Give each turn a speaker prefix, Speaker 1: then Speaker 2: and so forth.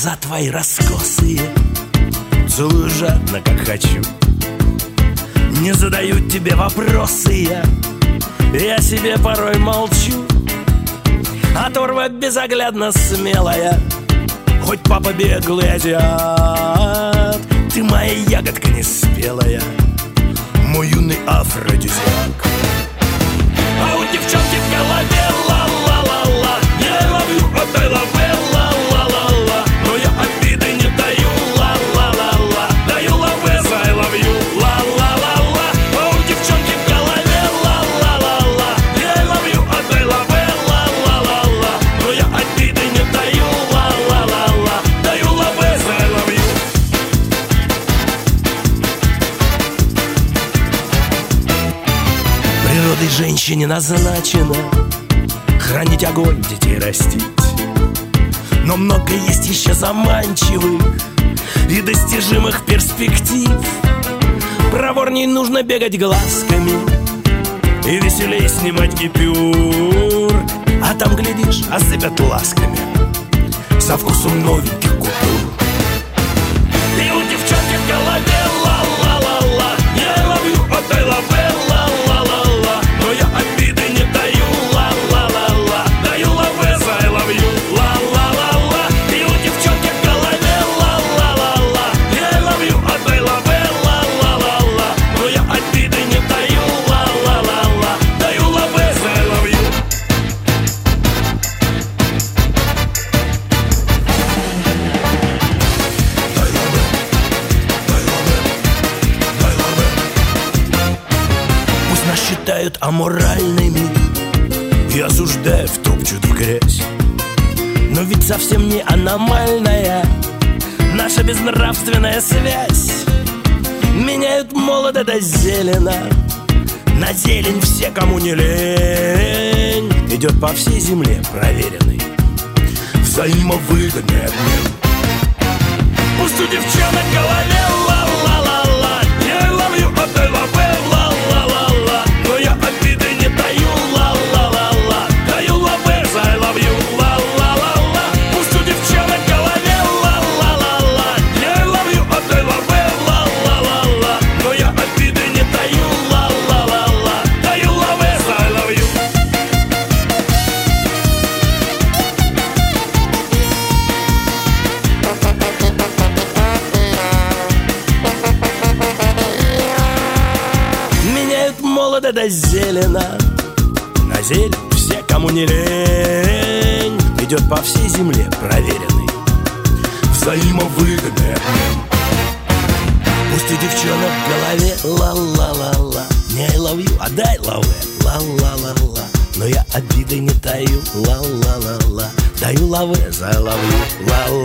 Speaker 1: Глаза твои раскосые, целую жадно, как хочу. Не задают тебе вопросы я себе порой молчу. Оторва безоглядно смелая, хоть папа беглый азиат, ты моя ягодка неспелая, мой юный афродизиак. А у девчонки в голове ла-ла-ла-ла, я ловлю, отдай лаве, ла-ла-ла-ла, но я обиды не даю, ла-ла-ла-ла, даю лаве, I love you, ла-ла-ла-ла. А у девчонки в голове ла-ла-ла-ла, я ловлю, отдай лаве, ла-ла-ла-ла, но я обиды не даю, ла-ла-ла-ла, даю лаве, I love you. Природой женщине назначено хранить огонь, детей растить. Но много есть еще заманчивых и достижимых перспектив. Проворней нужно бегать глазками и веселей снимать гипюр. А там, глядишь, осыпят ласками со вкусом новеньких купюр. И у девчонки в голове ла-ла-ла-ла, я ловлю, отдай лаве, ла-ла-ла-ла, но я обиды не даю, ла-ла-ла-ла, даю лаве, I love you, ла-ла-ла-ла. И у девчонки в голове ла-ла-ла-ла, я ловлю, отдай лаве, ла-ла-ла-ла, но я обиды не даю, ла-ла-ла-ла, даю лаве, I love you. Пусть нас считают аморальными и осуждая втопчут в грязь, но ведь совсем не аномальная наша безнравственная связь. Меняют молодо до зелено, на зелень все, кому не лень, идет по всей земле проверенный взаимовыгодный обмен. Пусть у девчонок в голове ла-ла-ла-ла, я ловлю, отдай лаве, ла-ла-ла-ла, но я обиды не даю, ла-ла-ла-ла, даю лаве, I love you, ла-ла-ла-ла. Пусть у девчонок в голове ла-ла-ла-ла, я ловлю, отдай лаве, ла-ла-ла-ла, но я обиды не даю, ла-ла-ла-ла, даю лаве, I love you. Меняют молодо до зелено, на зелень все, кому не лень, идет по всей земле проверенный взаимовыгодный обмен. Пусть у девчонок в голове ла-ла-ла-ла, не I love you, отдай лаве, ла-ла-ла-ла, но я обиды не таю, ла-ла-ла-ла, даю лаве, I love you, ла-ла.